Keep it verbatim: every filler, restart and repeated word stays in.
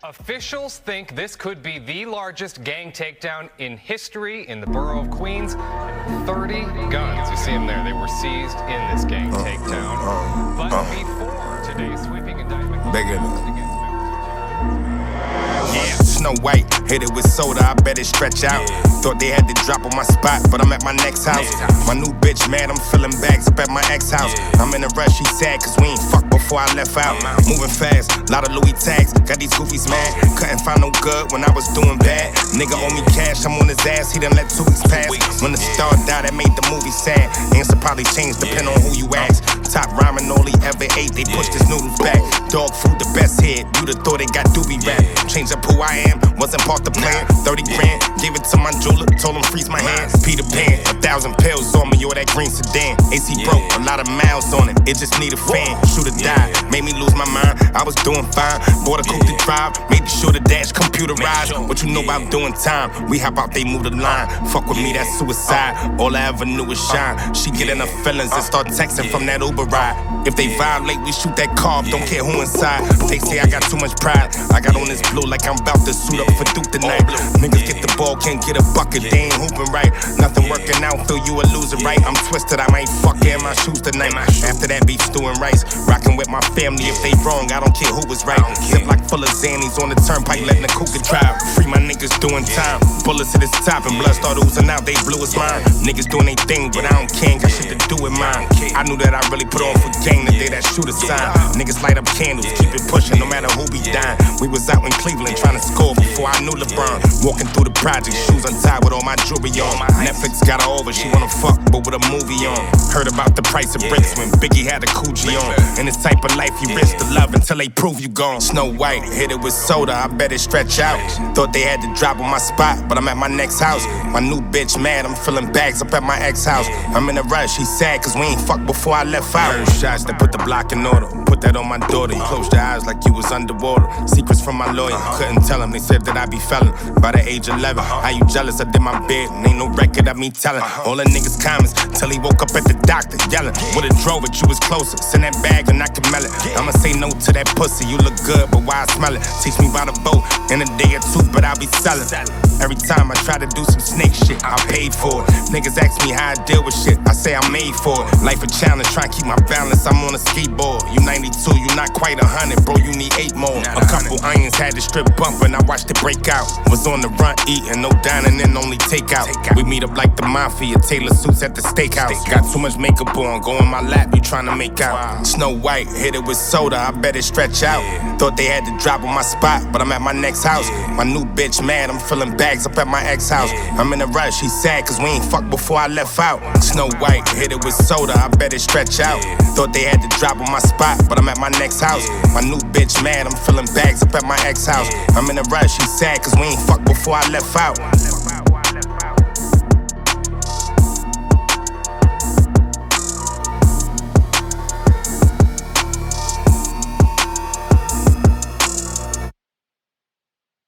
Officials think this could be the largest gang takedown in history in the borough of Queens. thirty guns, you see them there, they were seized in this gang uh, takedown. Uh, uh, but uh, before today's sweeping indictment, bigger than against Yeah, Snow White, hit it with soda, I bet it stretch out. Yeah. Thought they had to drop on my spot, but I'm at my next house. Yeah. My new bitch mad, I'm filling bags up at my ex house. Yeah. I'm in a rush, she sad, cause we ain't fucked before I left out. Moving fast, lot of Louis tags, got these goofies mad. Couldn't find no good when I was doing bad. Nigga owe me cash, I'm on his ass, he done let two weeks pass. When the star died, that made the movie sad. Answer probably changed, depending on who you ask. Top ramen all he ever ate, they pushed his noodles back. Dog food, the best hit, you'd have thought they got doobie rap. Change up who I am, wasn't part the plan. thirty grand, gave it to my jeweler, told him freeze my hands. Peter Pan, a thousand pills on me, or that green sedan. A C broke, a lot of miles on it, it just need a fan. Shoot or die, made me lose my mind, I was doing fine. Bought a coupe to drive, made sure the dash computerized. What you know about doing time, we hop out, they move the line. Fuck with me, that's suicide, all I ever knew was shine. She get in her feelings and start texting from that Uber ride. If they violate, we shoot that car, don't care who inside. They say I got too much pride, I got on this blue like I'm about to suit up for Duke tonight. Niggas get the ball, can't get a bucket, they ain't hooping right. Nothing working out, feel you a loser, right? I'm twisted, I might fuck in my shoes tonight. After that beef, stew and rice, rocking with my family. If they wrong, I don't care who was right. Ziploc full of Xannies on the turnpike, letting the cougar drive. Free my niggas doing time. Bullets at his top and blood started oozing out, they blew his mind. Niggas doing their thing, but I don't care, got shit to do with mine. I knew that I really put on for gang the day that shooter sign. Niggas light up candles, keep it pushing, no matter who be dying. We was out in Cleveland trying to score before I knew LeBron. Walking through the project, shoes untied with all my jewelry on. Netflix got her over, she wanna fuck, but with a movie on. Heard about the price of bricks when Biggie had a Coochie on. In this type of life, you risk the love until they prove you gone. Snow White, hit it with soda, I bet it stretch out. Thought they had to drop on my spot, but I'm at my next house. My new bitch mad, I'm filling bags up at my ex house. I'm in a rush, she sad, cause we ain't fucked before I left out. Heard shots that put the block in order, put that on my daughter. You closed your eyes like you was underwater. Secrets from my lawyer, couldn't tell him, they said that I be felon by the age of eleven. How you jealous? I did my bed, and ain't no record of me telling. All the niggas comments, till he woke up at the doctor yelling. Would've drove it, you was closer. Send that bag and I can mail it. I'ma say no to that pussy, you look good, but why I smell it? Teach me about a boat in a day or two, but I'll be selling. Every time I try to do some snake shit, I paid for it. Niggas ask me how I deal with shit, I say I'm made for it. Life a challenge, try and keep my balance, I'm on a skateboard. You ninety-two, you not quite a hundred, bro, you need eight more. A couple irons had the strip bumping, I watched it break out. Was on the run eating, no dining in, only takeout. We meet up like the mafia, Taylor suits at the steakhouse. Got too much makeup on, go in my lap, you tryna make out. Snow White, hit it with soda, I bet it stretch out. Thought they had to drop on my spot, but I'm at my next house. My new bitch mad, I'm filling bags up at my ex house. I'm in a rush, she sad, cause we ain't fucked before I left out. Snow White, hit it with soda, I bet it stretch out. Thought they had to drop on my spot, but I'm at my next house. My new bitch mad, I'm filling bags up at my ex house. I'm in a rush, she sad, cause we ain't fucked before I left out.